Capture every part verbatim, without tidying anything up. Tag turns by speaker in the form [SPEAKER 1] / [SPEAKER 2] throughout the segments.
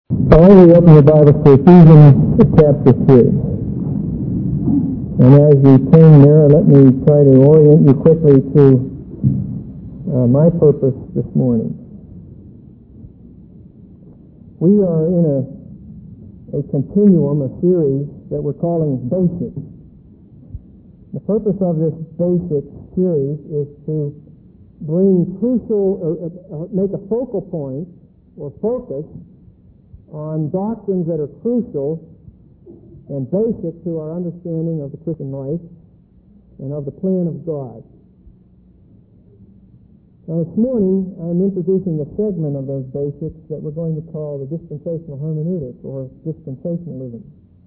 [SPEAKER 1] Finally, open your Bible to Ephesians chapter three. And as you turn there, let me try to orient you quickly to uh, my purpose this morning. We are in a, a continuum, a series that we're calling Basics. The purpose of this Basic series is to bring crucial, or, or make a focal point or focus on doctrines that are crucial and basic to our understanding of the Christian life and of the plan of God. Now this morning I'm introducing a segment of those basics that we're going to call the dispensational hermeneutic or dispensationalism.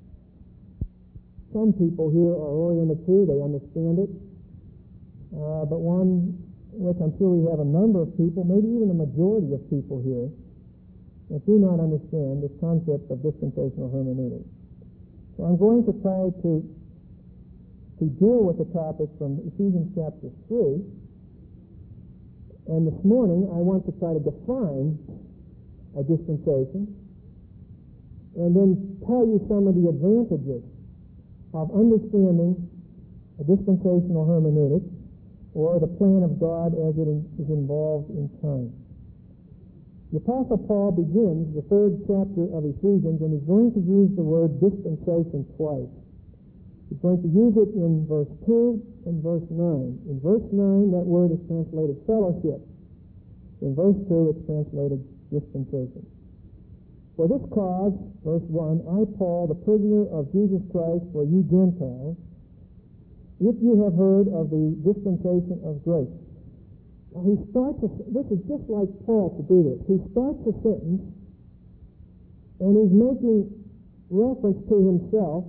[SPEAKER 1] Some people here are oriented to, they understand it, uh, but one which I'm sure we have a number of people, maybe even a majority of people here, that do not understand this concept of dispensational hermeneutics. So I'm going to try to, to deal with the topic from Ephesians chapter three. And this morning I want to try to define a dispensation and then tell you some of the advantages of understanding a dispensational hermeneutic or the plan of God as it is involved in time. The Apostle Paul begins the third chapter of Ephesians, and he's going to use the word dispensation twice. He's going to use it in verse two and verse nine. In verse nine, that word is translated fellowship. In verse two, it's translated dispensation. For this cause, verse one, I, Paul, the prisoner of Jesus Christ for you Gentiles, if you have heard of the dispensation of grace. Now he starts, a, this is just like Paul to do this. He starts a sentence and he's making reference to himself,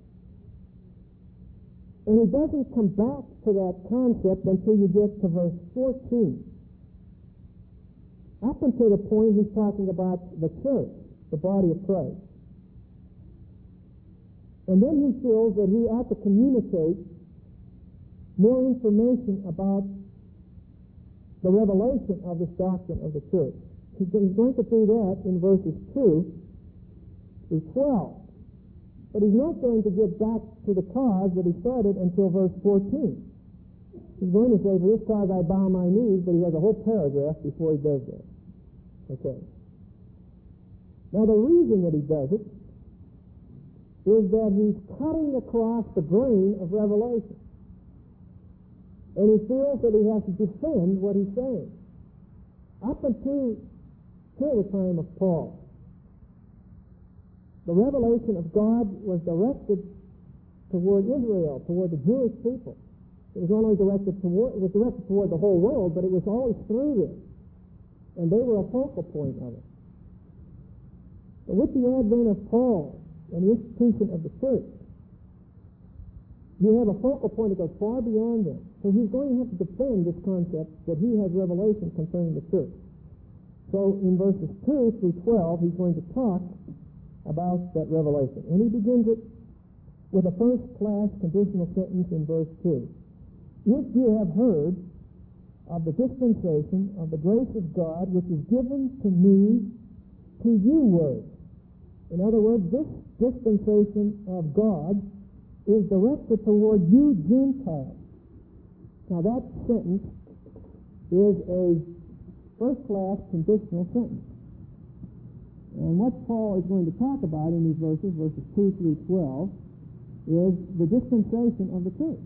[SPEAKER 1] and he doesn't come back to that concept until you get to verse fourteen. Up until the point he's talking about the church, the body of Christ. And then he feels that he ought to communicate more information about the revelation of this doctrine of the church. He's going to do that in verses two through twelve. But he's not going to get back to the cause that he started until verse fourteen. He's going to say, for this cause I bow my knees, but he has a whole paragraph before he does that. Okay. Now the reason that he does it is that he's cutting across the grain of revelation. And he feels that he has to defend what he's saying. Up until, until the time of Paul, the revelation of God was directed toward Israel, toward the Jewish people. It was not only directed toward, it was directed toward the whole world, but it was always through them. And they were a focal point of it. But with the advent of Paul and the institution of the church, you have a focal point that goes far beyond them. So he's going to have to defend this concept that he has revelation concerning the church. So in verses two through twelve, he's going to talk about that revelation. And he begins it with a first-class conditional sentence in verse two. If you have heard of the dispensation of the grace of God which is given to me to you word. In other words, this dispensation of God is directed toward you Gentiles. Now that sentence is a first-class conditional sentence. And what Paul is going to talk about in these verses, verses two through twelve, is the dispensation of the church.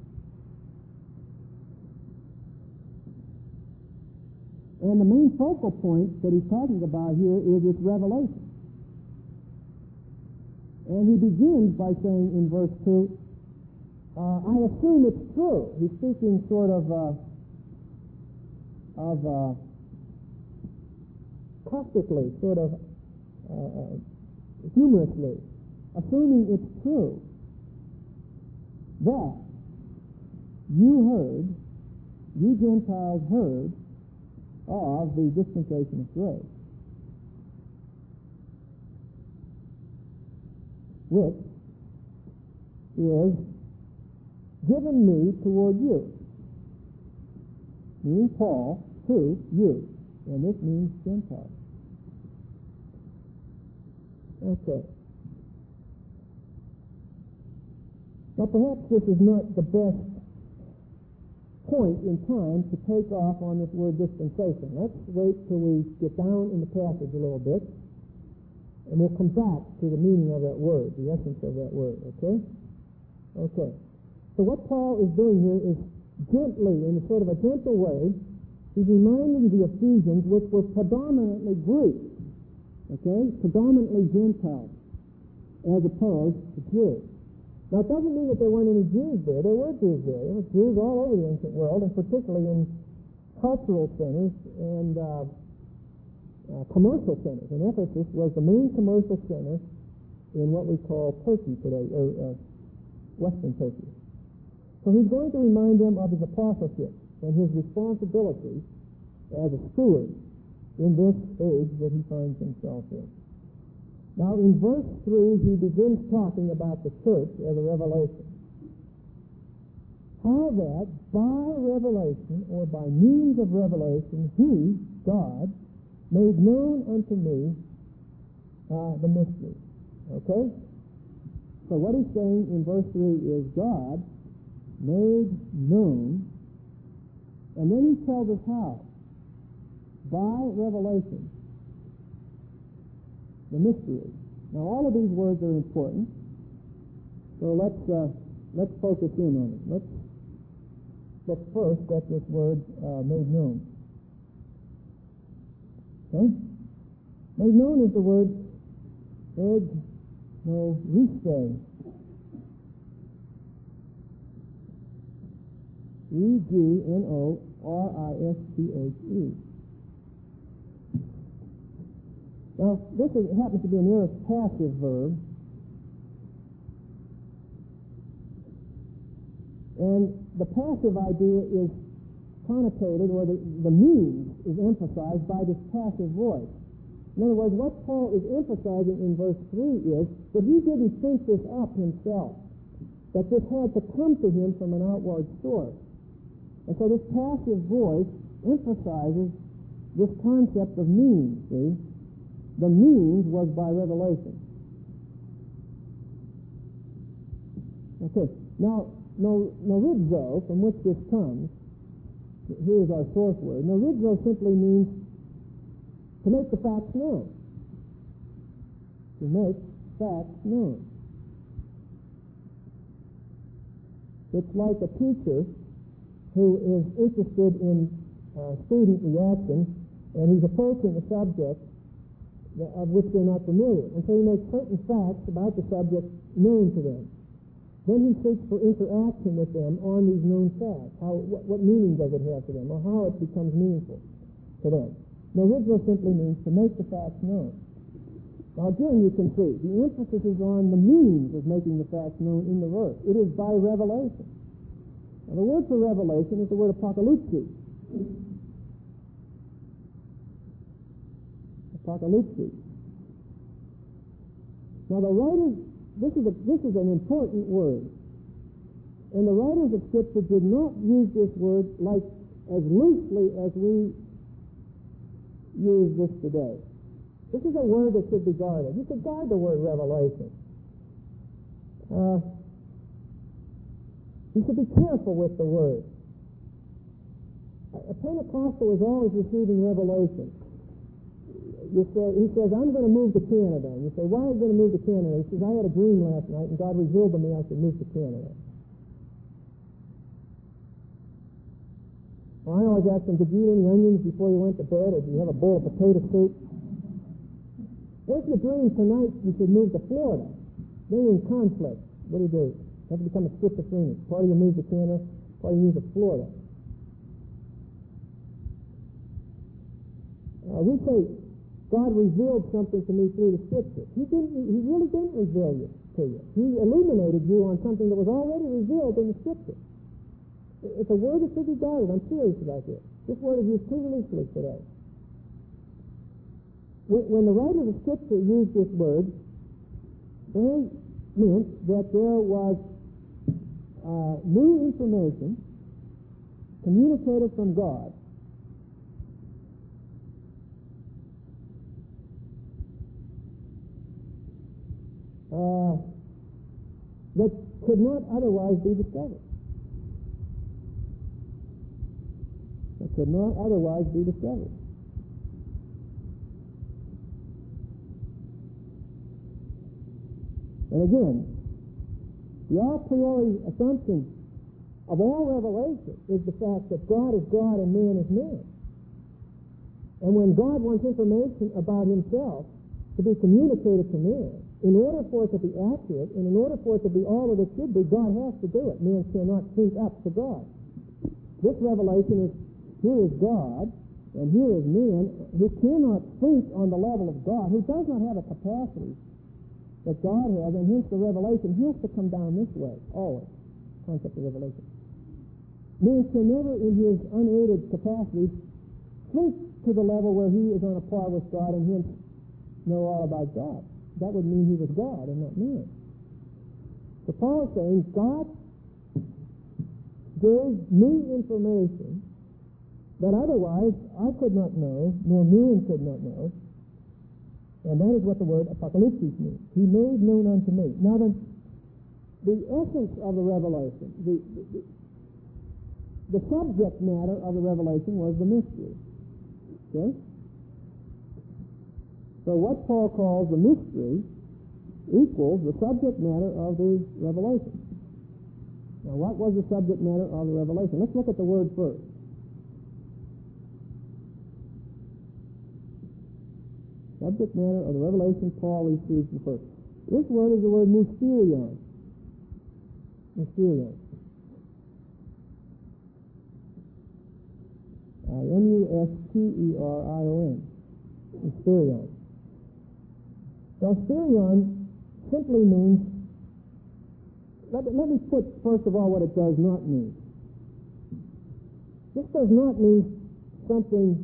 [SPEAKER 1] And the main focal point that he's talking about here is its revelation. And he begins by saying in verse two, uh, I assume it's true. He's speaking sort of uh, of uh, caustically, sort of uh, humorously, assuming it's true that you heard, you Gentiles heard of the dispensation of grace, which is given me toward you. Meaning Paul to you. And this means Gentiles. Okay. Now, perhaps this is not the best point in time to take off on this word dispensation. Let's wait till we get down in the passage a little bit, and we'll come back to the meaning of that word, the essence of that word, okay? Okay. So what Paul is doing here is gently, in a sort of a gentle way, he's reminding the Ephesians, which were predominantly Greek, okay, predominantly Gentiles, as opposed to Jews. Now, it doesn't mean that there weren't any Jews there. There were Jews there. There were Jews all over the ancient world, and particularly in cultural centers and uh, uh, commercial centers. And Ephesus was the main commercial center in what we call Turkey today, or uh, Western Turkey. So he's going to remind them of his apostleship and his responsibility as a steward in this age that he finds himself in. Now, in verse three, he begins talking about the church as a revelation. How that by revelation, or by means of revelation, he, God, made known unto me uh, the mystery. Okay? So what he's saying in verse three is God made known, and then he tells us how. By revelation. The mystery. Now, all of these words are important, so let's uh, let's focus in on it. Let's look first at this word uh, made known. Okay? Made known is the word eg no riste. E G N O R I S T H E. Now, this is, happens to be an aorist passive verb, and the passive idea is connotated, or the, the means is emphasized by this passive voice. In other words, what Paul is emphasizing in verse three is that he didn't think this up himself, that this had to come to him from an outward source. And so this passive voice emphasizes this concept of means, see? The means was by revelation. Okay, now, no, norizo, from which this comes, here's our source word. Norizo simply means to make the facts known. To make facts known. It's like a teacher who is interested in uh, student reaction, and he's approaching a subject of which they're not familiar. And so he makes certain facts about the subject known to them. Then he seeks for interaction with them on these known facts. How, what, what meaning does it have to them, or how it becomes meaningful to them. Now, original simply means to make the facts known. Now, again, you can see, the emphasis is on the means of making the facts known in the verse. It is by revelation. Now, the word for revelation is the word apocalypse. Apocalypse. Now the writers, this is a, this is an important word, and the writers of Scripture did not use this word like as loosely as we use this today. This is a word that should be guarded. You should guard the word revelation. Uh, you should be careful with the word. A Pentecostal is always receiving revelation. You say, he says, I'm going to move to Canada. And you say, why are you going to move to Canada? He says, I had a dream last night, and God revealed to me I should move to Canada. Well, I always ask him, did you eat any onions before you went to bed, or do you have a bowl of potato soup? If you dream tonight you should move to Florida, then you're in conflict. What do you do? You have to become a schizophrenic. Part of you move to Canada, part of you move to Florida. Uh, we say, God revealed something to me through the Scripture. He didn't. He really didn't reveal it to you. He illuminated you on something that was already revealed in the Scripture. It's a word that should be guarded. I'm serious about this. This word is used too loosely today. When the writers of Scripture used this word, they meant that there was uh, new information communicated from God uh, that could not otherwise be discovered. That could not otherwise be discovered. And again, the a priori assumption of all revelation is the fact that God is God and man is man. And when God wants information about himself to be communicated to man, in order for it to be accurate and in order for it to be all that it should be, God has to do it. Man cannot sync up to God. This revelation is, here is God and here is man who cannot think on the level of God, who does not have a capacity that God has, and hence the revelation has to come down this way, always. Concept of revelation. Man can never, in his unaided capacity, think to the level where he is on a par with God and hence know all about God. That would mean he was God and not man. So Paul is saying, God gave me information that otherwise I could not know, nor man could not know. And that is what the word apocalypsis means. He made known unto me. Now the, the essence of the revelation, the, the, the subject matter of the revelation was the mystery. Okay? So what Paul calls the mystery equals the subject matter of the revelation. Now what was the subject matter of the revelation? Let's look at the word first. Subject matter of the revelation Paul received from first. This word is the word mysterion. Mysterion. I M U S T E R I O N. Mysterion. Now, mysterion simply means, let, let me put first of all what it does not mean. This does not mean something,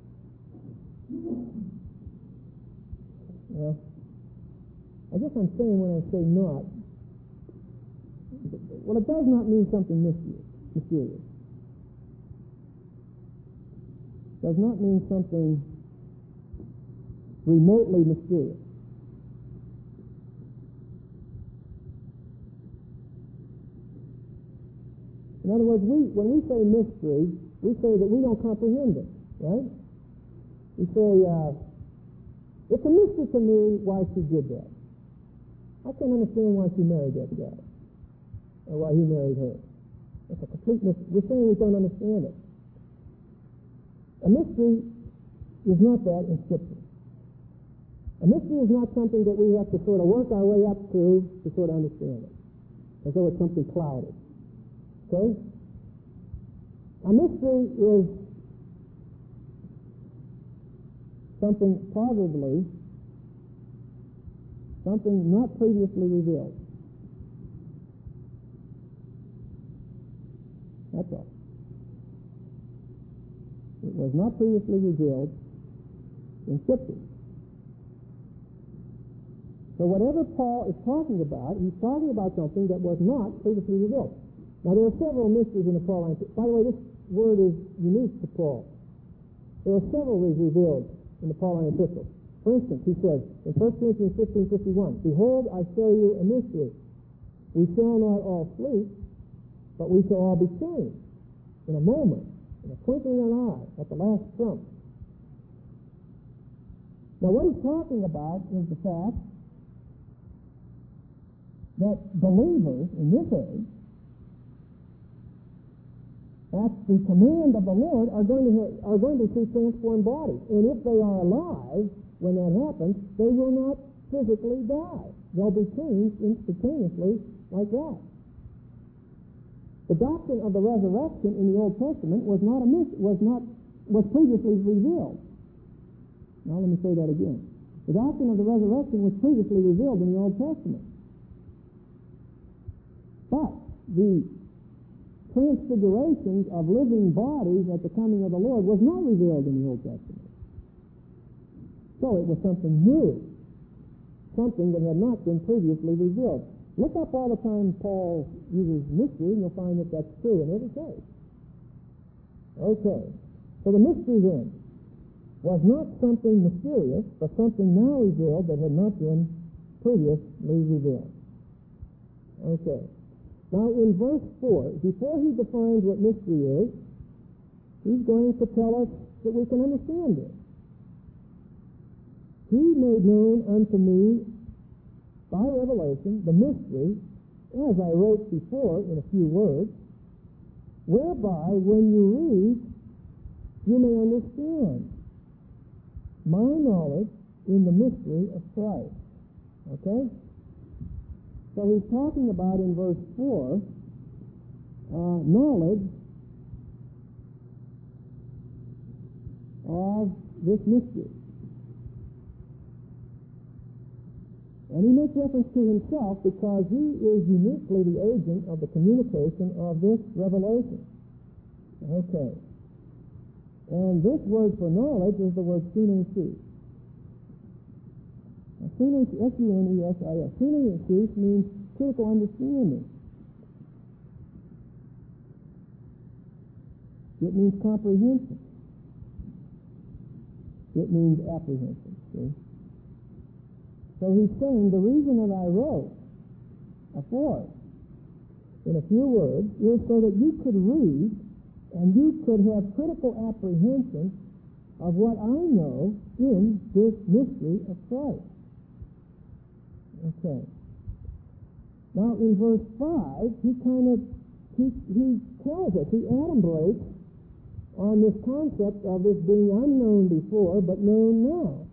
[SPEAKER 1] well, I guess I'm saying when I say not, well, it does not mean something mysterious. mysterious. Does not mean something remotely mysterious. In other words, we, when we say mystery, we say that we don't comprehend it, right? We say, uh, it's a mystery to me why she did that. I can't understand why she married that guy, or why he married her. It's a complete mystery. We're saying we don't understand it. A mystery is not that in Scripture. A mystery is not something that we have to sort of work our way up to to sort of understand it, as though it's something clouded. Okay? A mystery is something positively, something not previously revealed. That's all. It was not previously revealed in Scripture. So whatever Paul is talking about, he's talking about something that was not previously revealed. Now, there are several mysteries in the Pauline epistle. By the way, this word is unique to Paul. There are several ways revealed in the Pauline epistle. For instance, he says in First Corinthians fifteen fifty-one, "Behold, I show you a mystery. We shall not all sleep, but we shall all be changed in a moment, in a twinkling of an eye, at the last trump." Now, what he's talking about is the fact that believers in this age, at the command of the Lord, are going to ha- are going to see transformed bodies. And if they are alive when that happens, they will not physically die. They'll be changed instantaneously like that. The doctrine of the resurrection in the Old Testament was not a myth- was not was previously revealed. Now let me say that again. The doctrine of the resurrection was previously revealed in the Old Testament. But the transfigurations of living bodies at the coming of the Lord was not revealed in the Old Testament. So it was something new, something that had not been previously revealed. Look up all the time Paul uses mystery, and you'll find that that's true in every case. Okay, so the mystery then was not something mysterious, but something now revealed that had not been previously revealed. Okay. Now in verse four, before he defines what mystery is, he's going to tell us that we can understand it. He made known unto me by revelation the mystery, as I wrote before in a few words, whereby when you read, you may understand my knowledge in the mystery of Christ. Okay? So he's talking about in verse four, uh, knowledge of this mystery. And he makes reference to himself because he is uniquely the agent of the communication of this revelation. Okay. And this word for knowledge is the word synesis. Synesis, S U N E S I S. Synesis means critical understanding. It means comprehension. It means apprehension. See? So he's saying the reason that I wrote afore in a few words is so that you could read and you could have critical apprehension of what I know in this mystery of Christ. Okay. Now in verse five, he kind of he, he tells us, he adumbrates on this concept of this being unknown before but known now.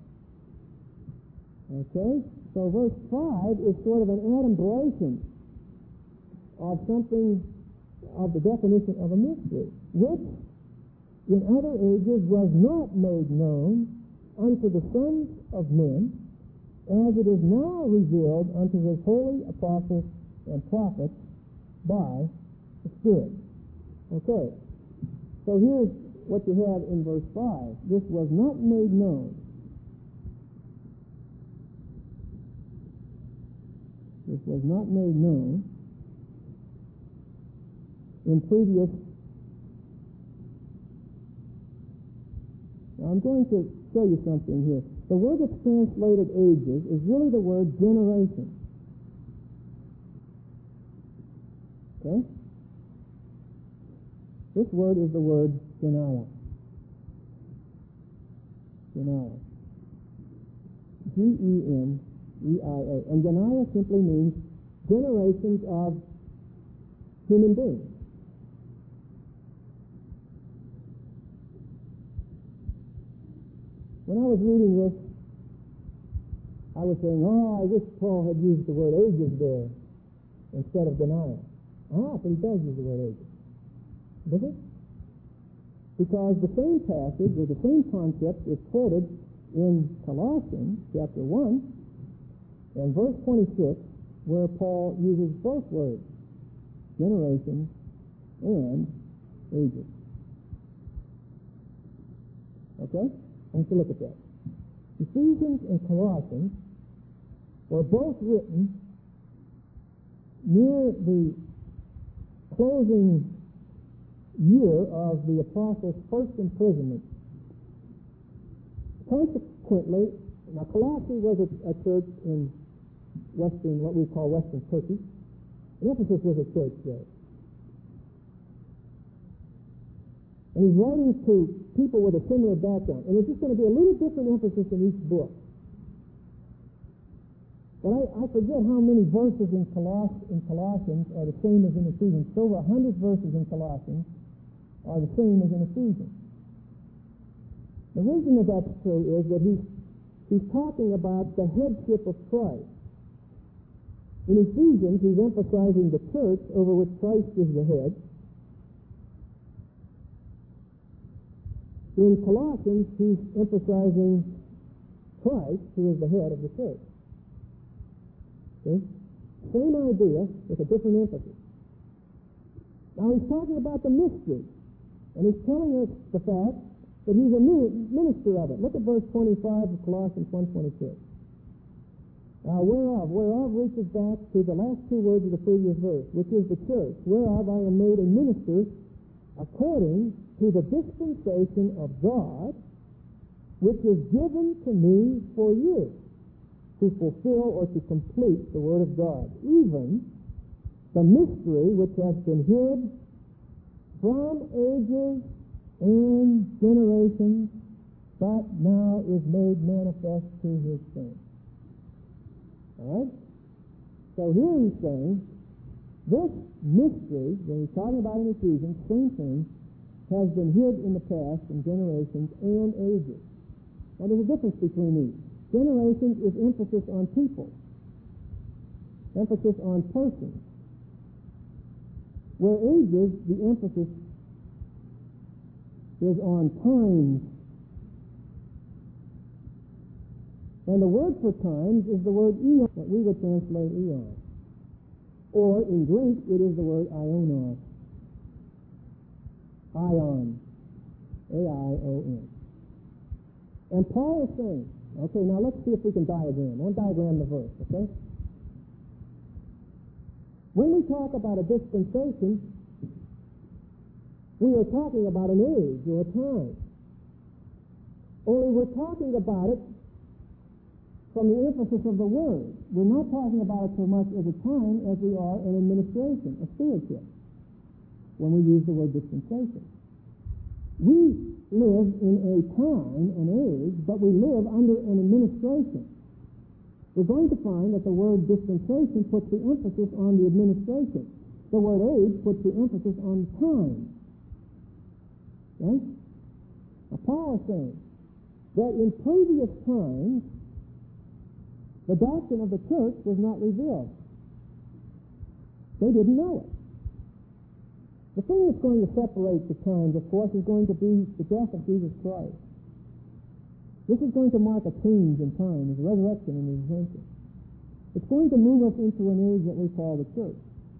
[SPEAKER 1] Okay? So verse five is sort of an adumbration of something, of the definition of a mystery, which in other ages was not made known unto the sons of men, as it is now revealed unto his holy apostles and prophets by the Spirit. Okay. So here's what you have in verse five. This was not made known. This was not made known in previous. Now I'm going to show you something here. The word that's translated ages is really the word generation. Okay? This word is the word genaya. Genaya. G E N E I A. And genaya simply means generations of human beings. When I was reading this, I was saying, oh, I wish Paul had used the word ages there instead of genaya. Ah, but he does use the word ages. Does it? Because the same passage or the same concept is quoted in Colossians chapter one and verse twenty-six, where Paul uses both words, generations and ages. Okay? I want you to look at that. Ephesians and Colossians were both written near the closing year of the apostles' first imprisonment. Consequently, now Colossae was a, a church in western, what we call Western Turkey. And Ephesus was a church there. And he's writing to people with a similar background. And there's just going to be a little different emphasis in each book. But I, I forget how many verses in, Coloss, in Colossians are the same as in Ephesians. So over a hundred verses in Colossians are the same as in Ephesians. The reason that that's true is that he's, he's talking about the headship of Christ. In Ephesians, he's emphasizing the church over which Christ is the head. In Colossians, he's emphasizing Christ, who is the head of the church. Okay? Same idea with a different emphasis. Now he's talking about the mystery, and he's telling us the fact that he's a minister of it. Look at verse twenty-five of Colossians one twenty-six. Uh, whereof, whereof reaches back to the last two words of the previous verse, which is the church, whereof I am made a minister according to the dispensation of God, which is given to me for you, to fulfill or to complete the Word of God. Even the mystery which has been hid from ages and generations, but now is made manifest to His saints. All right? So here he's saying, this mystery that he's talking about in Ephesians, same thing, has been hid in the past in generations and ages. Now there's a difference between these. Generations is emphasis on people, emphasis on persons, where ages, the emphasis is on times. And the word for times is the word eon, that we would translate eon. Or in Greek, it is the word ionos. Ion. A I O N. And Paul is saying, okay, now let's see if we can diagram. I'll diagram the verse, okay? When we talk about a dispensation, we are talking about an age or a time. Only we're talking about it from the emphasis of the word. We're not talking about it so much as a time as we are an administration, a stewardship, when we use the word dispensation. We live in a time, an age, but we live under an administration. We're going to find that the word dispensation puts the emphasis on the administration. The word age puts the emphasis on time. Right? Now, Paul is saying that in previous times, the doctrine of the church was not revealed. They didn't know it. The thing that's going to separate the times, of course, is going to be the death of Jesus Christ. This is going to mark a change in time, his resurrection and his ascension. It's going to move us into an age that we call the church.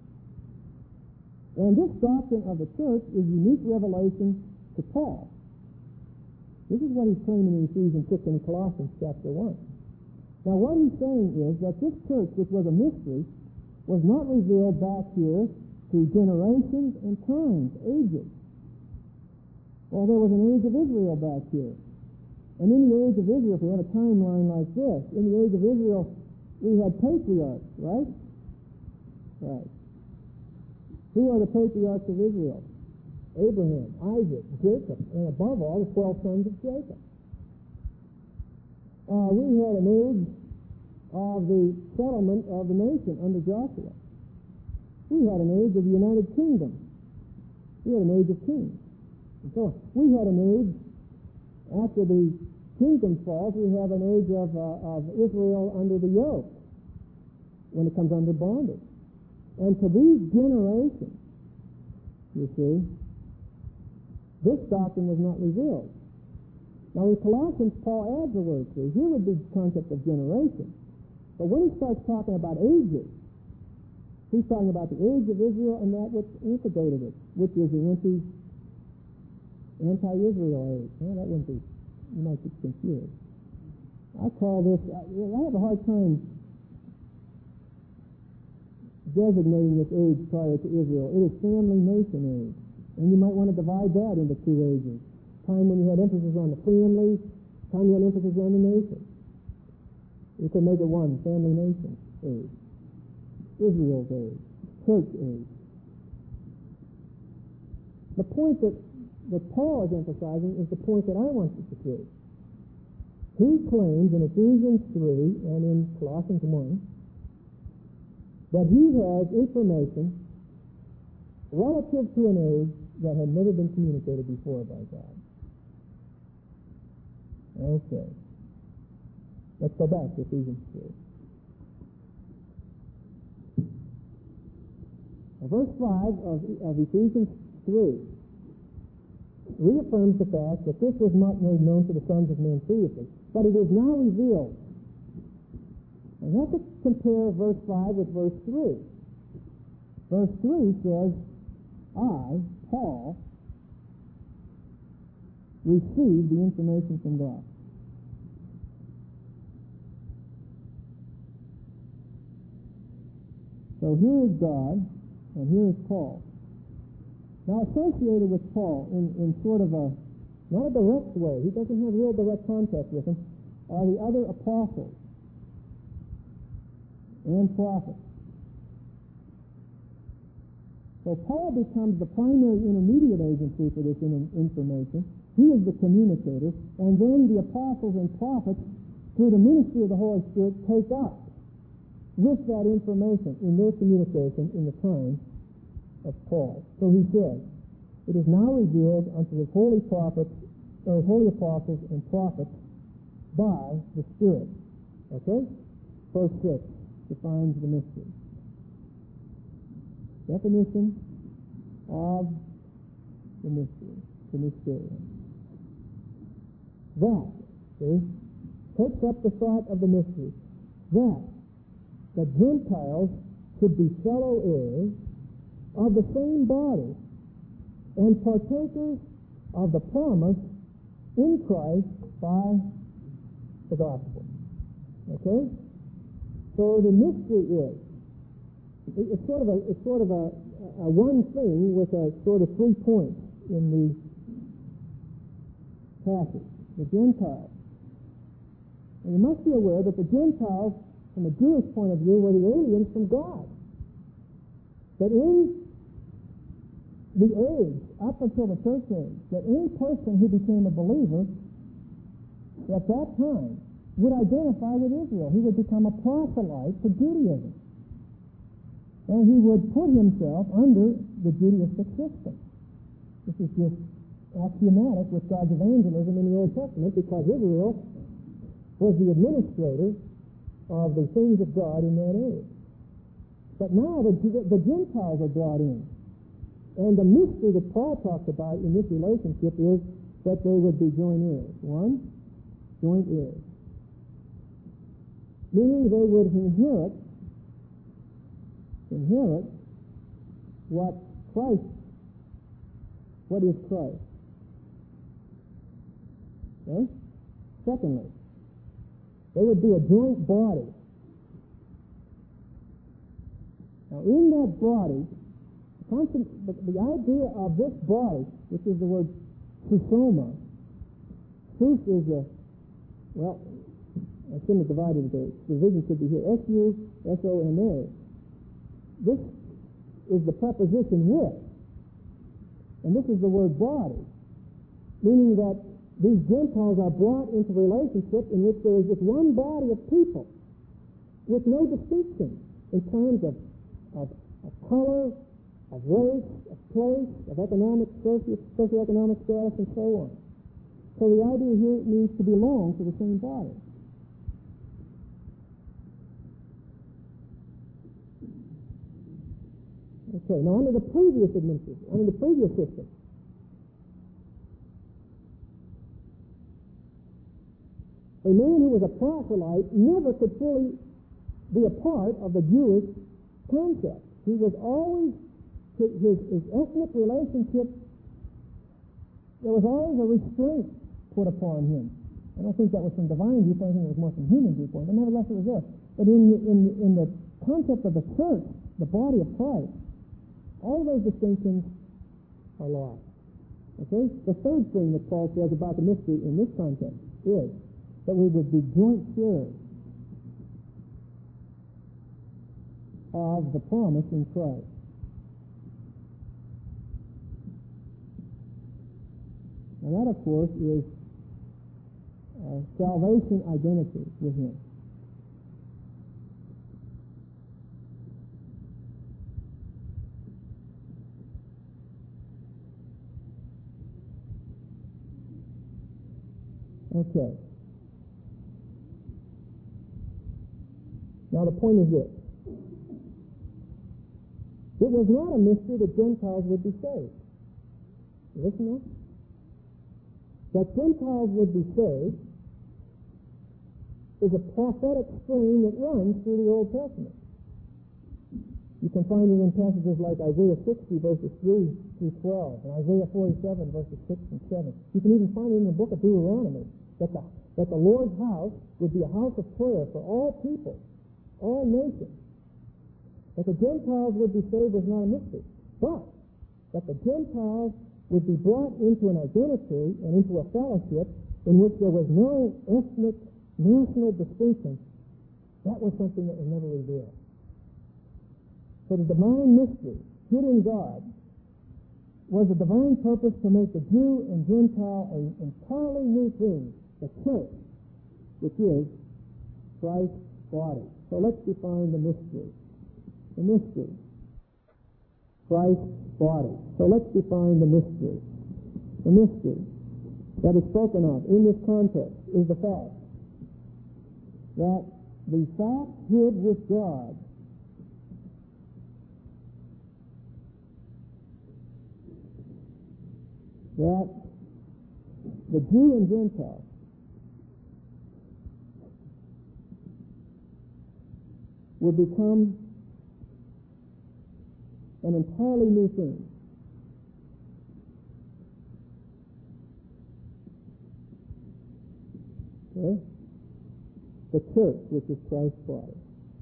[SPEAKER 1] And this doctrine of the church is unique revelation to Paul. This is what he's claiming in Ephesians six and Colossians chapter one. Now what he's saying is that this church, which was a mystery, was not revealed back here through generations and times, ages. Well, there was an age of Israel back here. And in the age of Israel, if we have a timeline like this, in the age of Israel, we had patriarchs, right? Right. Who are the patriarchs of Israel? Abraham, Isaac, Jacob, and above all, the twelve sons of Jacob. Uh, we had an age of the settlement of the nation under Joshua. We had an age of the United Kingdom. We had an age of kings. And so we had an age, after the kingdom falls, we have an age of, uh, of Israel under the yoke, when it comes under bondage. And to these generations, you see, this doctrine was not revealed. Now in Colossians, Paul adds a word to it. Here would be the concept of generation. But when he starts talking about ages, he's talking about the age of Israel and that which antedated it, which is the anti, anti-Israel age. Well, that wouldn't be, you might get confused. I call this, I, I have a hard time designating this age prior to Israel. It is family nation age. And you might want to divide that into two ages. Time when you had emphasis on the family, time you had emphasis on the nation. You could make it one, family nation age. Israel's age, church age. The point that, that Paul is emphasizing is the point that I want you to see. He claims in Ephesians three and in Colossians one that he has information relative to an age that had never been communicated before by God. Okay. Let's go back to Ephesians three. Verse five of, of Ephesians three reaffirms the fact that this was not made known to the sons of men previously, but it is now revealed. And you have to compare verse five with verse three. Verse three says, I, Paul, received the information from God. So here is God, and here is Paul. Now associated with Paul in, in sort of a, not a direct way, he doesn't have real direct contact with him, are the other apostles. and prophets. So Paul becomes the primary intermediate agency for this in- information. He is the communicator, and then the apostles and prophets, through the ministry of the Holy Spirit, take up with that information in their communication in the time of Paul. So he says, it is now revealed unto his holy prophets, or his holy apostles and prophets by the Spirit. Okay? Verse six defines the mystery. Definition of the mystery, the mysterium. That, see, takes up the thought of the mystery. That the Gentiles should be fellow heirs of the same body and partakers of the promise in Christ by the gospel. Okay? So the mystery is, it's sort of a, it's sort of a, a one thing with a sort of three points in the passage. The Gentiles. And you must be aware that the Gentiles, from a Jewish point of view, were the aliens from God. That in the age, up until the church age, that any person who became a believer at that time would identify with Israel. He would become a proselyte to Judaism. And he would put himself under the Judaistic system. This is just axiomatic with God's evangelism in the Old Testament, because Israel was the administrator of the things of God in that age. But now the, the Gentiles are brought in. And the mystery that Paul talks about in this relationship is that they would be joint heirs. One, joint heirs. Meaning they would inherit, inherit what Christ, what is Christ. Okay? Secondly, they would be a joint body. Now in that body, the, the idea of this body, which is the word susoma, sus is a, well, I shouldn't have divided the division should be here, S U S O M A. This is the preposition with, and this is the word body, meaning that these Gentiles are brought into relationship in which there is just one body of people with no distinction in terms of, of, of color, of race, of place, of economic, socio, socioeconomic status, and so on. So the idea here means to belong to the same body. Okay, now under the previous administration, under the previous system, a man who was a proselyte never could fully be a part of the Jewish concept. He was always, his, his ethnic relationship, there was always a restraint put upon him. I don't think that was from divine viewpoint, I think it was more from human viewpoint, but nevertheless it was there. But in the, in, in the concept of the church, the body of Christ, all those distinctions are lost. Okay? The third thing that Paul says about the mystery in this context is that we would be joint sharers of the promise in Christ. Now that, of course, is uh, salvation identity with him. Okay. Now the point is this. It was not a mystery that Gentiles would be saved. Listen now. That Gentiles would be saved is a prophetic stream that runs through the Old Testament. You can find it in passages like Isaiah sixty, verses three through twelve, and Isaiah forty-seven, verses six and seven. You can even find it in the book of Deuteronomy, that the, that the Lord's house would be a house of prayer for all people, all nations. That the Gentiles would be saved was not a mystery, but that the Gentiles would be brought into an identity and into a fellowship in which there was no ethnic, national distinction That was something that was never revealed. So the divine mystery, hid in God, was a divine purpose to make the Jew and Gentile an entirely new thing, the church, which is Christ's body. So let's define the mystery. The mystery. Christ's body. So let's define the mystery. The mystery that is spoken of in this context is the fact that the fact hid with God that the Jew and Gentile will become an entirely new thing. Okay? The church, which is Christ's body.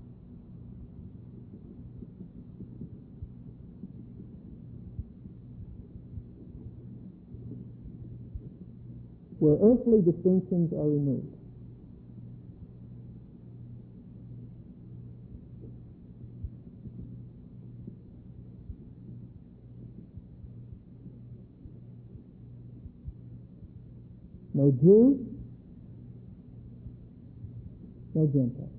[SPEAKER 1] Where earthly distinctions are removed. No Jew, no Gentile.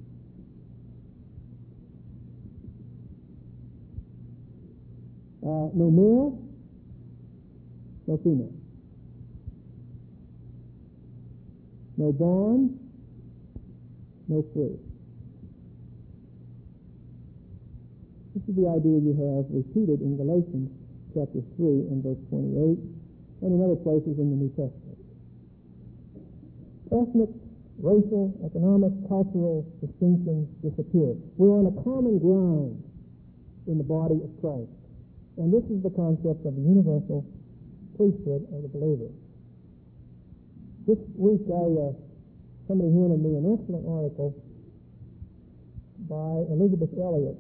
[SPEAKER 1] Uh, no male, no female. No bond, no free. This is the idea you have repeated in Galatians chapter three and verse twenty-eight, and in other places in the New Testament. Ethnic, racial, economic, cultural distinctions disappear. We're on a common ground in the body of Christ. And this is the concept of the universal priesthood of the believer. This week, I uh, somebody handed me an excellent article by Elisabeth Elliot,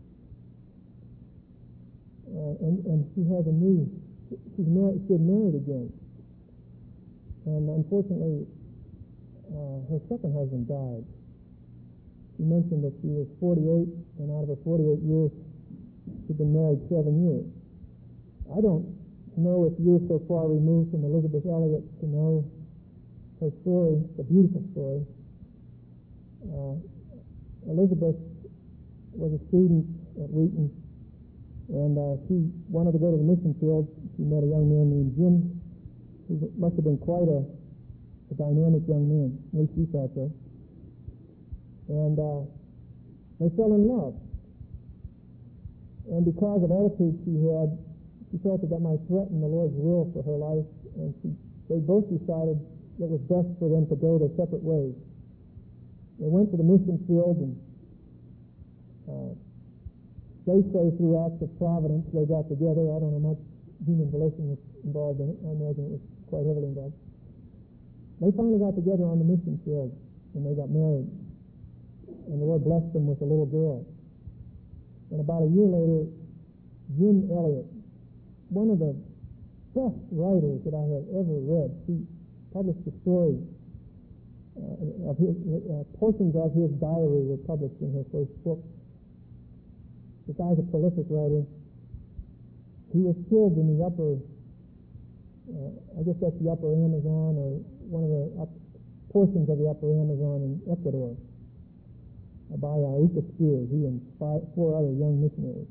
[SPEAKER 1] uh, and, and she has a new. She's married. She's married again, and unfortunately, uh, her second husband died. She mentioned that she was forty-eight, and out of her forty-eight years, she'd been married seven years. I don't know if you're so far removed from Elisabeth Elliot to know her story, the beautiful story. Uh, Elizabeth was a student at Wheaton, and uh, she wanted to go to the mission field. She met a young man named Jim, who must have been quite a, a dynamic young man. At least she thought so. And uh, they fell in love. And because of attitude she had, she felt that that might threaten the Lord's will for her life, and she, they both decided it was best for them to go their separate ways. They went to the mission field, and uh, they say through acts of providence they got together. I don't know much human relation was involved in it. I imagine it was quite heavily involved. They finally got together on the mission field, and they got married. And the Lord blessed them with a little girl. And about a year later, Jim Elliot, one of the best writers that I have ever read, he published a story uh, of his, uh, portions of his diary were published in her first book. The guy's a prolific writer. He was killed in the upper, uh, I guess that's the upper Amazon, or one of the up, portions of the upper Amazon in Ecuador, uh, by uh, Ica Spears, he and five, four other young missionaries.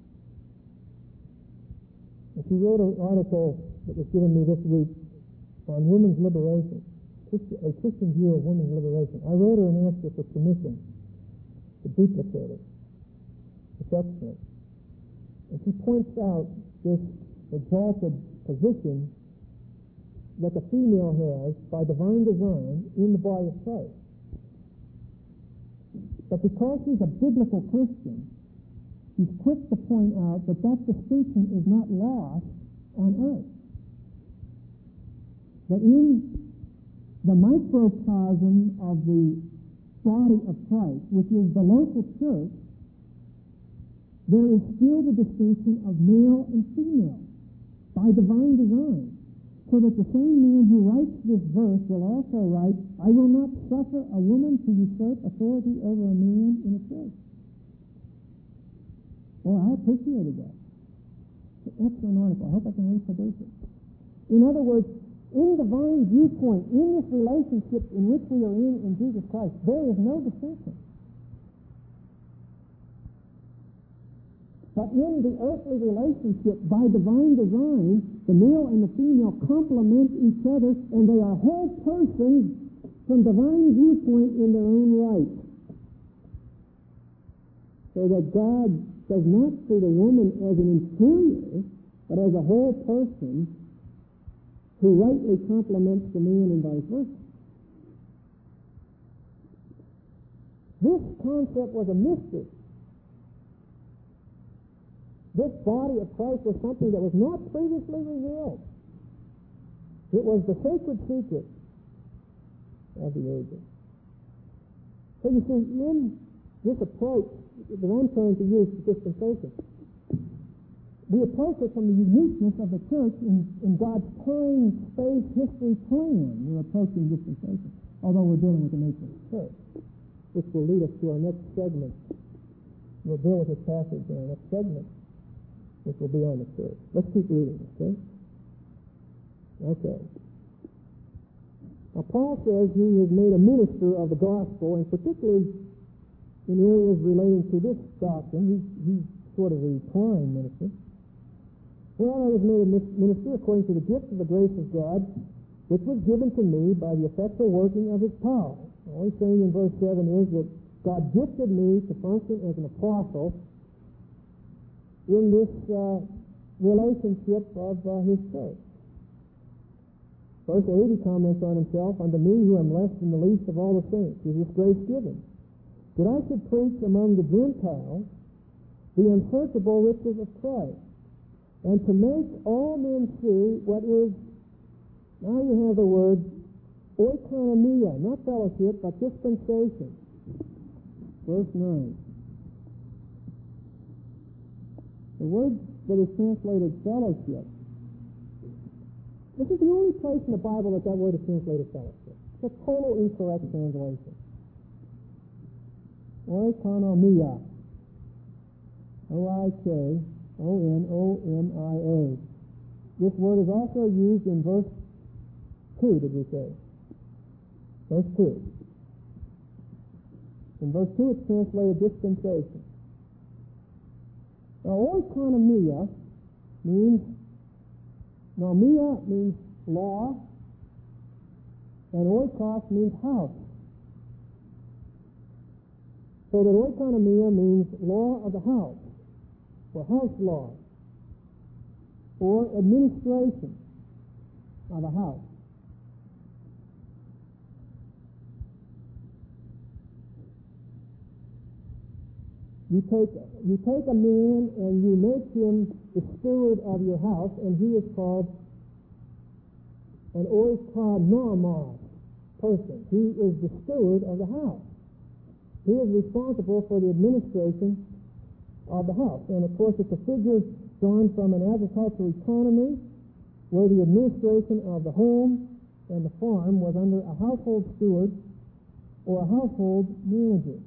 [SPEAKER 1] And she wrote an article that was given me this week on women's liberation, a Christian view of women's liberation. I wrote her and asked her for permission to duplicate it. It's excellent. And she points out this exalted position that the female has by divine design in the body of Christ. But because she's a biblical Christian, she's quick to point out that that distinction is not lost on earth. That in the microcosm of the body of Christ, which is the local church, there is still the distinction of male and female by divine design.
[SPEAKER 2] So that the same man who writes this verse will also write, I will not suffer a woman to usurp authority over a man in a church. Well, I appreciated that. It's an excellent article. I hope I can reproduce it. In other words, in divine viewpoint, in this relationship in which we are in in Jesus Christ, there is no distinction. But in the earthly relationship, by divine design, the male and the female complement each other, and they are whole persons from divine viewpoint in their own right. So that God does not see the woman as an inferior, but as a whole person who rightly complements the man and vice versa. This concept was a mystery. This body of Christ was something that was not previously revealed. It was the sacred secret of the ages. So you see, in this approach that I'm trying to use for dispensation, we approach it from the uniqueness of the church in, in God's time, space, history plan. We're approaching dispensation, although we're dealing with the nature of the church, which will lead us to our next segment. We'll deal with this passage in our next segment, which will be on the church. Let's keep reading, okay? Okay. Now, Paul says he has made a minister of the gospel, and particularly in areas relating to this doctrine, he's, he's sort of the prime minister. Well, I was made a minister according to the gift of the grace of God, which was given to me by the effectual working of his power. All he's saying in verse seven is that God gifted me to function as an apostle in this uh, relationship of uh, his church. Verse eight, he comments on himself, unto me who am less than the least of all the saints is this grace given, that I should preach among the Gentiles the unsearchable riches of Christ, and to make all men see what is, now you have the word oikonomia, not fellowship, but dispensation. Verse nine. The word that is translated fellowship, this is the only place in the Bible that that word is translated fellowship. It's a total incorrect translation. Oikonomia. O I K O N O M I A. This word is also used in verse two, did we say? Verse two. In verse two it's translated dispensation. Now, oikonomia means, nomia means law, and oikos means house. So that oikonomia means law of the house, or house law, or administration of a house. You take, you take a man and you make him the steward of your house, and he is called an oikonomos person. He is the steward of the house. He is responsible for the administration of the house. And of course, it's a figure drawn from an agricultural economy where the administration of the home and the farm was under a household steward or a household manager.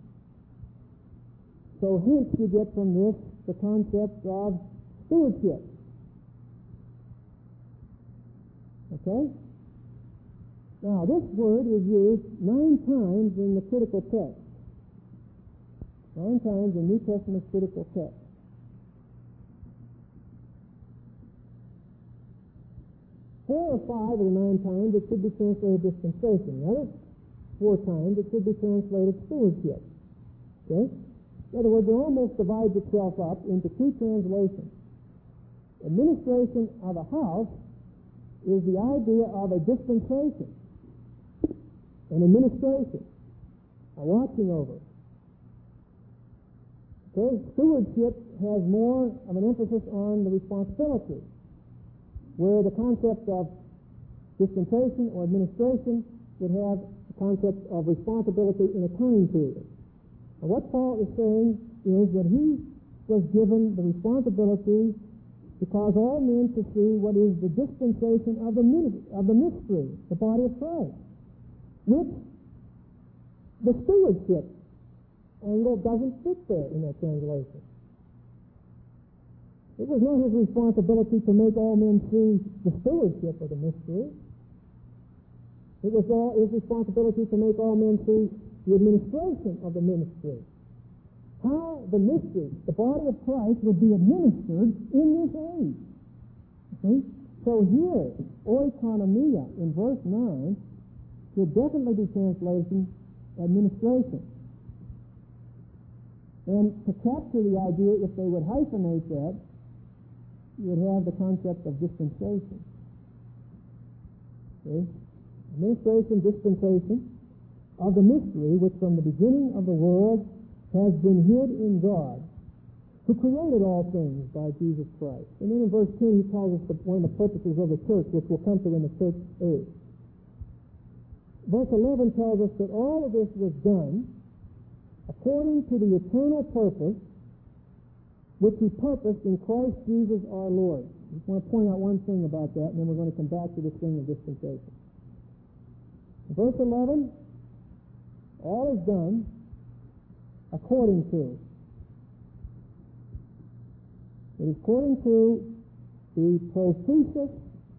[SPEAKER 2] So hence you get from this the concept of stewardship. Okay? Now this word is used nine times in the critical text. Nine times in New Testament critical text. Four or five of the nine times it could be translated dispensation. The other four times it could be translated stewardship. Okay? In other words, it almost divides itself up into two translations. Administration of a house is the idea of a dispensation, an administration, a watching over. Okay, stewardship has more of an emphasis on the responsibility, where the concept of dispensation or administration would have the concept of responsibility in a time period. And what Paul is saying is that he was given the responsibility to cause all men to see what is the dispensation of the, of the mystery, the body of Christ, which the stewardship angle doesn't fit there in that translation. It was not his responsibility to make all men see the stewardship of the mystery. It was all his responsibility to make all men see the administration of the ministry. How the mystery, the body of Christ, would be administered in this age. See? So here, oikonomia in verse nine should definitely be translated administration. And to capture the idea, if they would hyphenate that, you would have the concept of dispensation. See? Administration, dispensation of the mystery which from the beginning of the world has been hid in God, who created all things by Jesus Christ. And then in verse ten he tells us the, one of the purposes of the church, which we'll come to in the church age. Verse eleven tells us that all of this was done according to the eternal purpose which he purposed in Christ Jesus our Lord. I just want to point out one thing about that, and then we're going to come back to this thing of dispensation. Verse eleven, all is done according to. It is according to the prothesis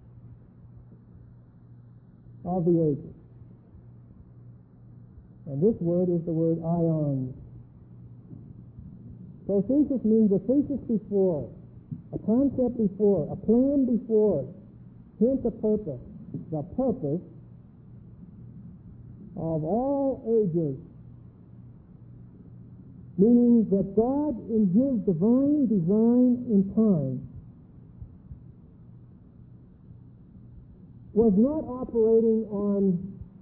[SPEAKER 2] of the ages. And this word is the word ions. Prothesis means a thesis before, a concept before, a plan before, hence a purpose. The purpose of all ages, meaning that God in his divine design in time was not operating on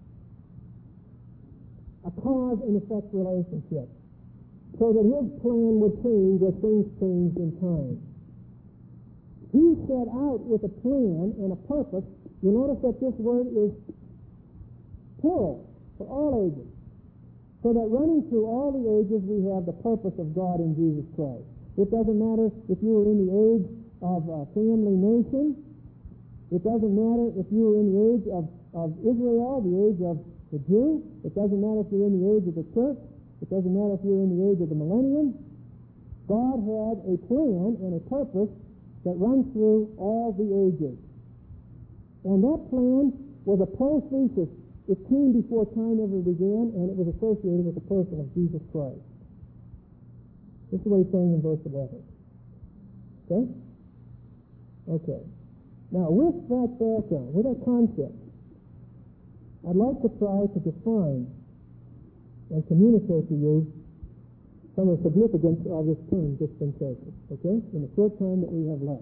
[SPEAKER 2] a cause and effect relationship, so that his plan would change as things changed in time. He set out with a plan and a purpose. You notice that this word is plural for all ages. So that running through all the ages, we have the purpose of God in Jesus Christ. It doesn't matter if you were in the age of a family nation. It doesn't matter if you were in the age of, of Israel, the age of the Jew. It doesn't matter if you're in the age of the church. It doesn't matter if you're in the age of the millennium. God had a plan and a purpose that runs through all the ages. And that plan was a prothesis. It came before time ever began, and it was associated with the person of Jesus Christ. This is what he's saying in verse eleven. Okay? Okay. Now, with that background, with that concept, I'd like to try to define and communicate to you some of the significance of this term, dispensation. Okay? In the short time that we have left.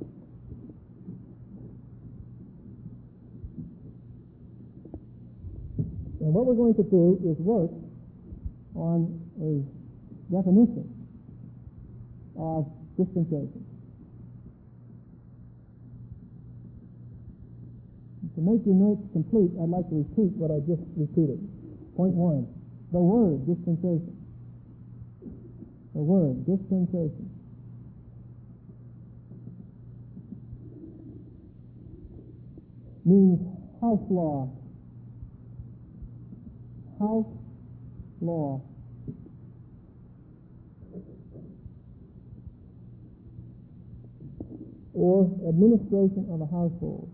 [SPEAKER 2] And what we're going to do is work on a definition of dispensation. To make your notes complete, I'd like to repeat what I just repeated. Point one, the word dispensation. The word dispensation. Means house law. House law. Or administration of a household.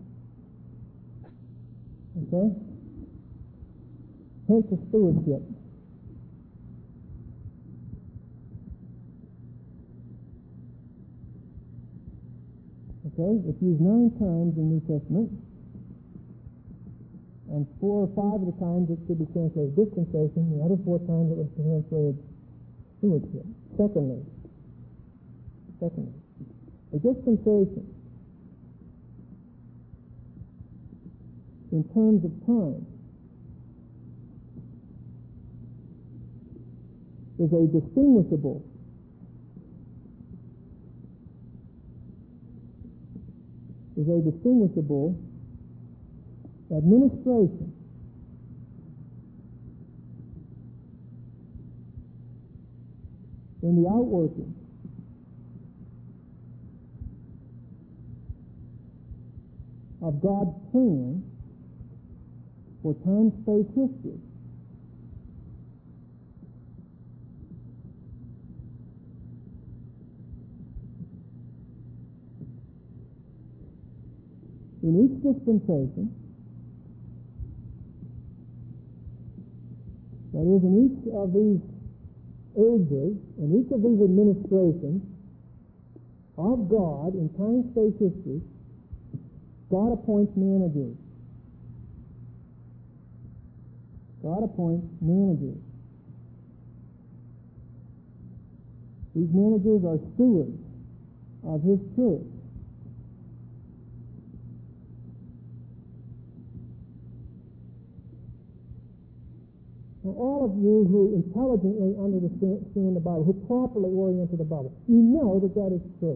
[SPEAKER 2] Okay? Hence the stewardship. Okay? It's used nine times in the New Testament. And four or five of the times it should be translated dispensation, the other four times it was translated stewardship. Secondly, secondly, a dispensation in terms of time is a distinguishable is a distinguishable administration in the outworking of God's plan for time-space history. In each dispensation, that is, in each of these ages, in each of these administrations of God in time-space history, God appoints managers. God appoints managers. These managers are stewards of His church. Now, all of you who intelligently understand the Bible, who properly orient to the Bible, you know that that is true.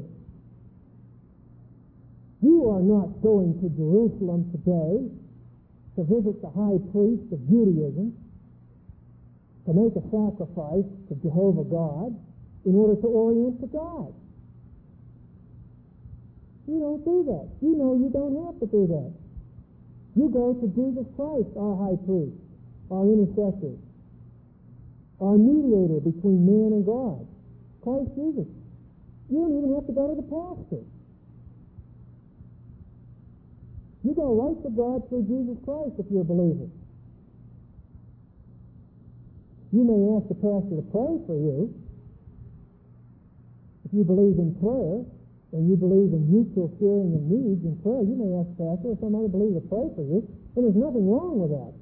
[SPEAKER 2] You are not going to Jerusalem today to visit the high priest of Judaism, to make a sacrifice to Jehovah God in order to orient to God. You don't do that. You know you don't have to do that. You go to Jesus Christ, our high priest, our intercessor, our mediator between man and God, Christ Jesus. You don't even have to go to the pastor. You go right to God through Jesus Christ if you're a believer. You may ask the pastor to pray for you. If you believe in prayer, and you believe in mutual sharing of needs in prayer, you may ask the pastor or some other believer to pray for you, and there's nothing wrong with that.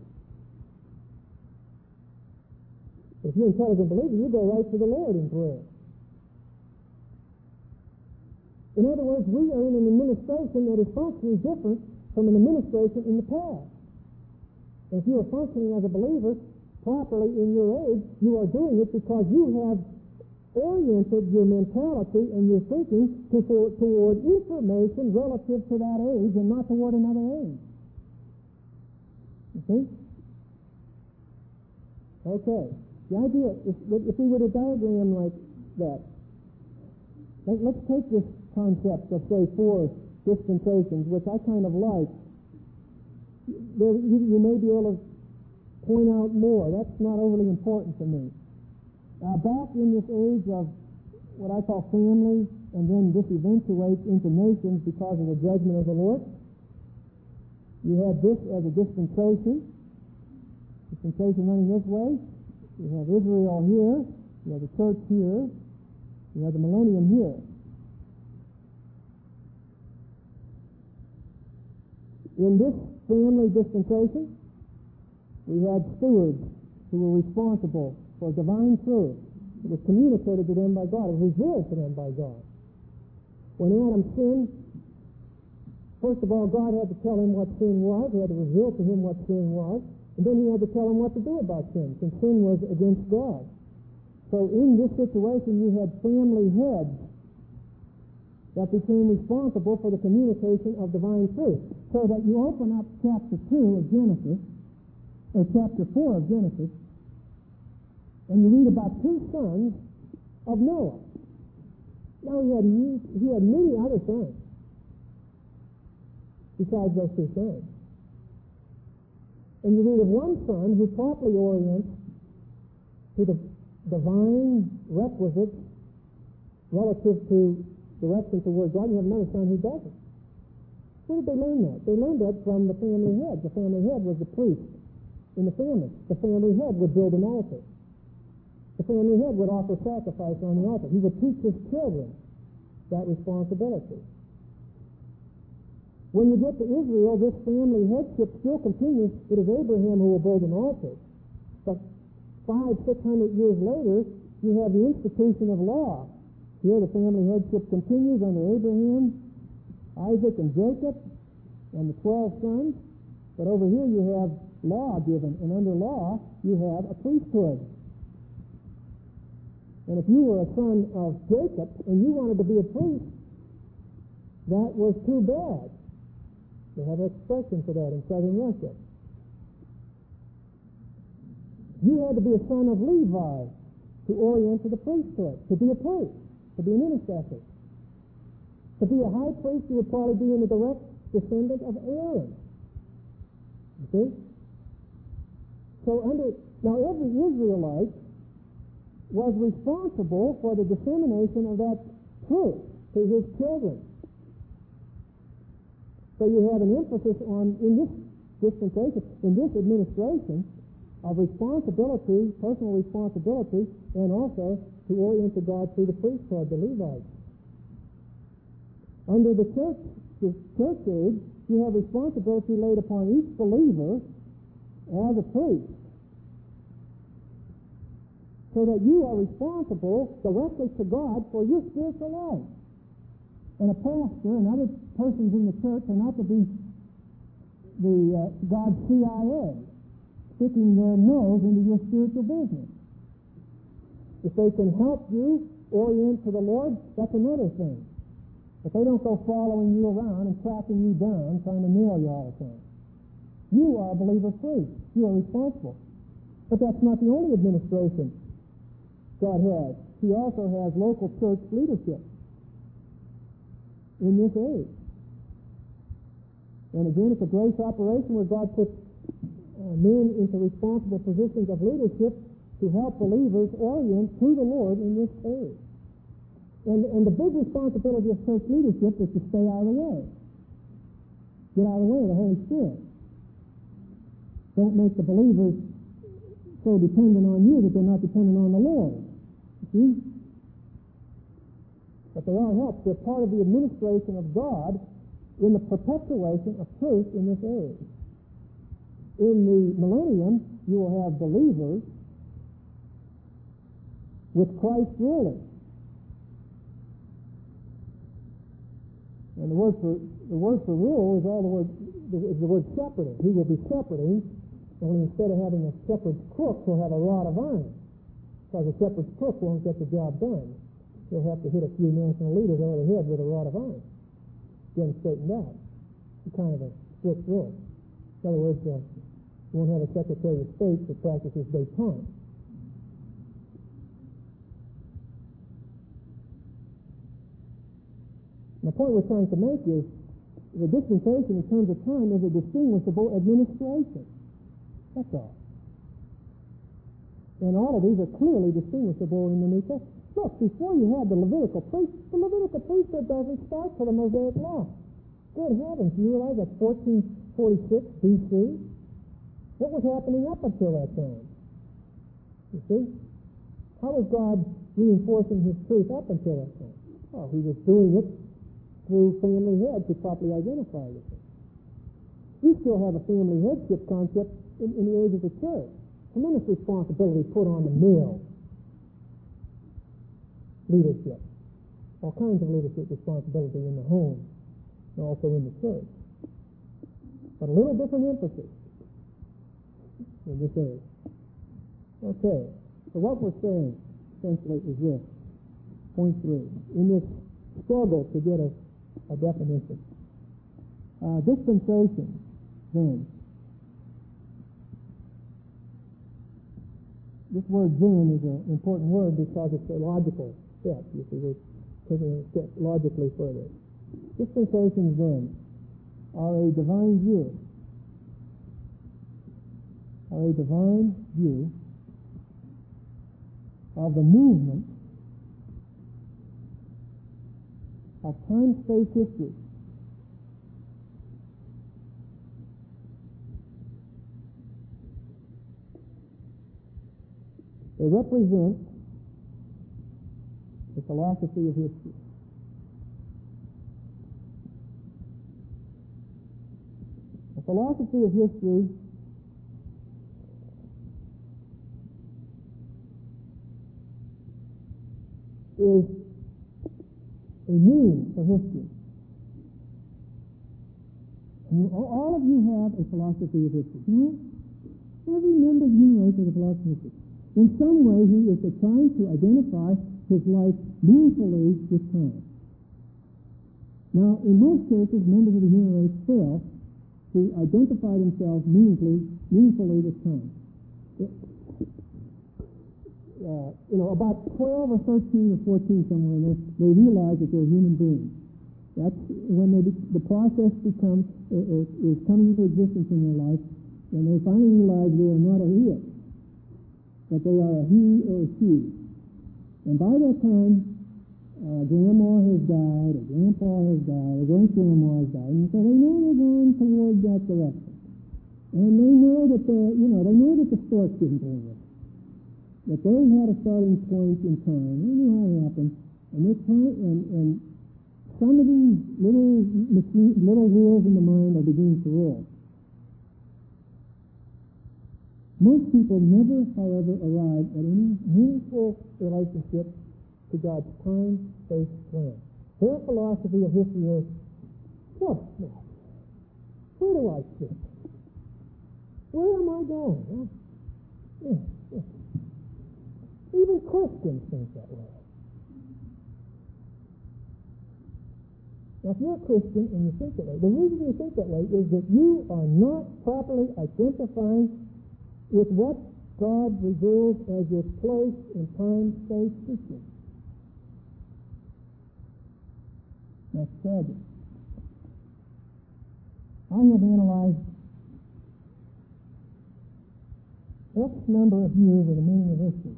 [SPEAKER 2] If you're an intelligent believer, you go right to the Lord in prayer. In other words, we are in an administration that is functionally different from an administration in the past. And if you are functioning as a believer properly in your age, you are doing it because you have oriented your mentality and your thinking to, for, toward information relative to that age and not toward another age. You see? Okay. The idea, if, if we were to diagram like that, let, let's take this concept of, say, four dispensations, which I kind of like. There, you, you may be able to point out more. That's not overly important to me. Uh, back in this age of what I call family, and then this eventuates into nations because of the judgment of the Lord, you had this as a dispensation, dispensation running this way. You have Israel here, you have the church here, you have the millennium here. In this family dispensation, we had stewards who were responsible for divine truth. It was communicated to them by God. It was revealed to them by God. When Adam sinned, first of all, God had to tell him what sin was. He had to reveal to him what sin was. And then he had to tell him what to do about sin, since sin was against God. So in this situation, you had family heads that became responsible for the communication of divine truth. So that you open up chapter two of Genesis, or chapter four of Genesis, and you read about two sons of Noah. Now he had, he had many other sons besides those two sons. And you read of one son who properly orients to the divine requisites relative to direction toward God. You have another son who doesn't. Where did they learn that? They learned that from the family head. The family head was the priest in the family. The family head would build an altar. The family head would offer sacrifice on the altar. He would teach his children that responsibility. When you get to Israel, this family headship still continues. It is Abraham who will build an altar. But five, six hundred years later, you have the institution of law. Here the family headship continues under Abraham, Isaac, and Jacob, and the twelve sons. But over here you have law given, and under law you have a priesthood. And if you were a son of Jacob and you wanted to be a priest, that was too bad. They have an expression for that in southern Russia. You had to be a son of Levi to orient to the priesthood, to be a priest, to be an intercessor. To be a high priest, you would probably be in the direct descendant of Aaron. You see? So under now every Israelite was responsible for the dissemination of that truth to his children. So you have an emphasis on, in this dispensation, in this administration, of responsibility, personal responsibility, and also to orient to God through the priesthood, the Levites. Under the church, the church age, you have responsibility laid upon each believer as a priest, so that you are responsible directly to God for your spiritual life. And a pastor and other persons in the church are not to be the uh, God's C I A, sticking their nose into your spiritual business. If they can help you orient to the Lord, that's another thing. But they don't go following you around and tracking you down, trying to nail you all the time. You are a believer priest. You are responsible. But that's not the only administration God has. He also has local church leadership in this age. And again, it's a grace operation where God puts uh, men into responsible positions of leadership to help believers orient to the Lord in this age. And, and the big responsibility of church leadership is to stay out of the way. Get out of the way of the Holy Spirit. Don't make the believers so dependent on you that they're not dependent on the Lord. You see? But they are helped. They're part of the administration of God in the perpetuation of truth in this age. In the millennium, you will have believers with Christ ruling. And the word for the word for rule is all the word is the word shepherding. He will be shepherding, only instead of having a shepherd's crook, he'll have a rod of iron. Because a shepherd's crook won't get the job done. He'll have to hit a few national leaders over the head with a rod of iron. Get them straightened out. It's kind of a strict rule. In other words, uh, you won't have a Secretary of State that practices detente. The point we're trying to make is the dispensation in terms of time is a distinguishable administration. That's all. And all of these are clearly distinguishable in the New Testament. Look, before you had the Levitical priest, the Levitical priesthood doesn't start till the Mosaic Law. Good heavens, you realize that's fourteen forty-six B C? What was happening up until that time? You see? How was God reinforcing his truth up until that time? Oh, he was doing it through family heads who properly identify with it. You still have a family headship concept in, in the age of the church. Tremendous responsibility put on the male leadership. All kinds of leadership responsibility in the home and also in the church. But a little different emphasis in this age. Okay, so what we're saying essentially is this. Point three. In this struggle to get a a definition. Uh, dispensation, then. This word then is an important word because it's a logical step. You see, we're taking a step logically further. Dispensations, then, are a divine view. Are a divine view of the movement of time-space history. They represent the philosophy of history. The philosophy of history is a meaning for history. And all of you have a philosophy of history. You know, every member of the human race has a philosophy of history. In some way, he is trying to identify his life meaningfully with time. Now, in most cases, members of the human race fail to identify themselves meaningfully, meaningfully with time. Uh, you know, about twelve or thirteen or fourteen somewhere in there, they realize that they're human beings. That's when they, the process becomes is, is coming into existence in their life, and they finally realize they are not a it, but they are a he or a she. And by that time, uh, grandma has died, or grandpa has died, or great grandma has died, and so they know they're going toward that direction. And they know that the, you know, they know that the stork didn't bring it. That they had a starting point in time. They knew how it happened, and this time, and, and some of these little machine, little wheels in the mind are beginning to roll. Most people never, however, arrive at any meaningful relationship to God's time, space, plan. Their philosophy of history is, what? Where do I sit? Where am I going? Well, yeah, yeah. Even Christians think that way. Now, if you're a Christian and you think that way, the reason you think that way is that you are not properly identifying with what God reveals as your place in time, space, system. That's tragic. I have analyzed X number of years of the meaning of history.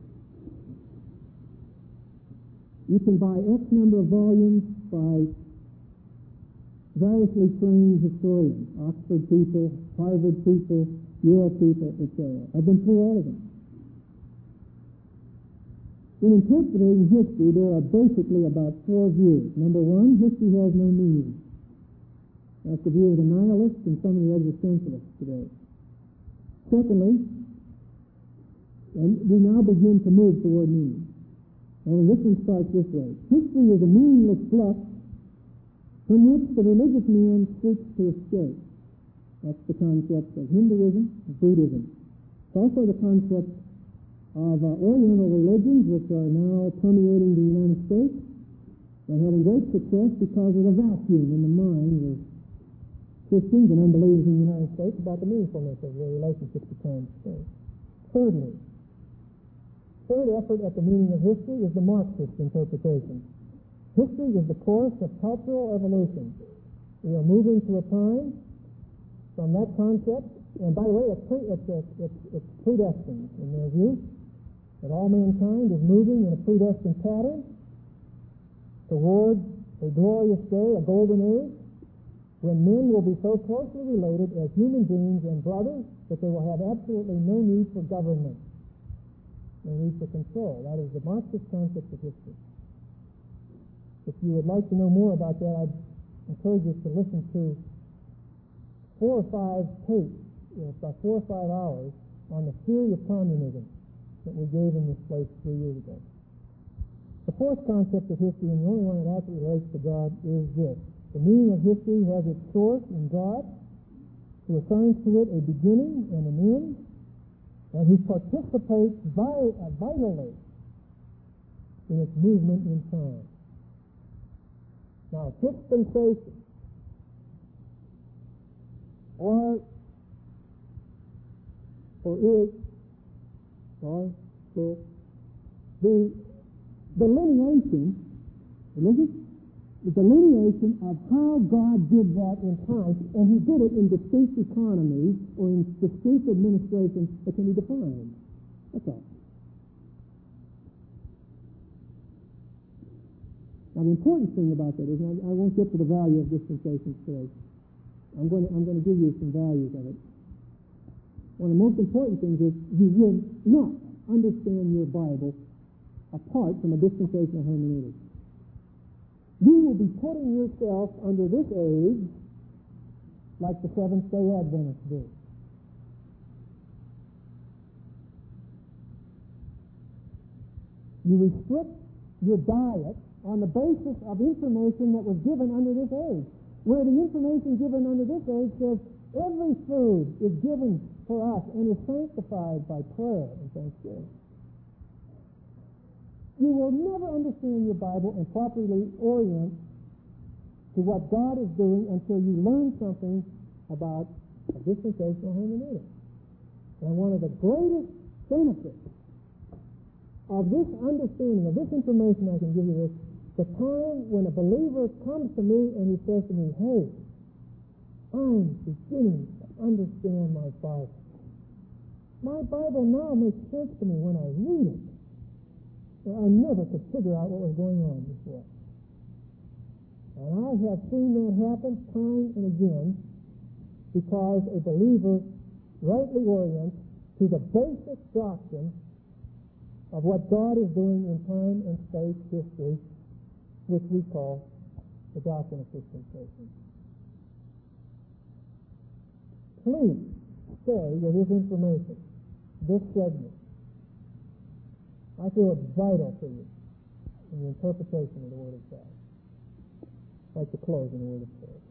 [SPEAKER 2] You can buy X number of volumes by variously trained historians, Oxford people, Harvard people, Yale people, et cetera. I've been through all of them. In interpreting history, there are basically about four views. Number one, history has no meaning. That's the view of the nihilists and some of the existentialists today. Secondly, and we now begin to move toward meaning. And this one starts this way. History is a meaningless flux from which the religious man seeks to escape. That's the concept of Hinduism and Buddhism. It's also the concept of uh, Oriental religions, which are now permeating the United States and having great success because of the vacuum in the minds of Christians and unbelievers in the United States about the meaningfulness of their relationship to time and space. Thirdly, third effort at the meaning of history is the Marxist interpretation. History is the course of cultural evolution. We are moving to a time from that concept, and by the way, it's, pre, it's, it's, it's predestined in their view, that all mankind is moving in a predestined pattern toward a glorious day, a golden age, when men will be so closely related as human beings and brothers that they will have absolutely no need for government, no need for control. That is the Marxist concept of history. If you would like to know more about that, I'd encourage you to listen to four or five tapes, you know, about four or five hours, on the theory of communism that we gave in this place three years ago. The fourth concept of history, and the only one that actually relates to God, is this. The meaning of history has its source in God, who assigns to it a beginning and an end, and who participates vi- uh, vitally in its movement in time. Now, dispensation, or, or is, or, or the delineation, listen, the delineation of how God did that in time, and He did it in distinct economies or in distinct administrations that can be defined. That's all. Now, the important thing about that is, and I, I won't get to the value of dispensations today. I'm going to, I'm going to give you some values of it. One of the most important things is you will not understand your Bible apart from a dispensational hermeneutic. You will be putting yourself under this age like the Seventh-day Adventists do. You restrict your diet on the basis of information that was given under this age, where the information given under this age says every food is given for us and is sanctified by prayer and thanksgiving. You will never understand your Bible and properly orient to what God is doing until you learn something about a dispensational hermeneutic. And one of the greatest benefits of this understanding, of this information I can give you is, The time when a believer comes to me and he says to me, hey, I'm beginning to understand my Bible. My Bible now makes sense to me when I read it. I never could figure out what was going on before. And I have seen that happen time and again because a believer rightly orients to the basic doctrine of what God is doing in time and space history, which we call the doctrine of dispensation. Please stay with this information, this segment. I feel it's vital to you in the interpretation of the Word of God. I'd like to close in a word of prayer.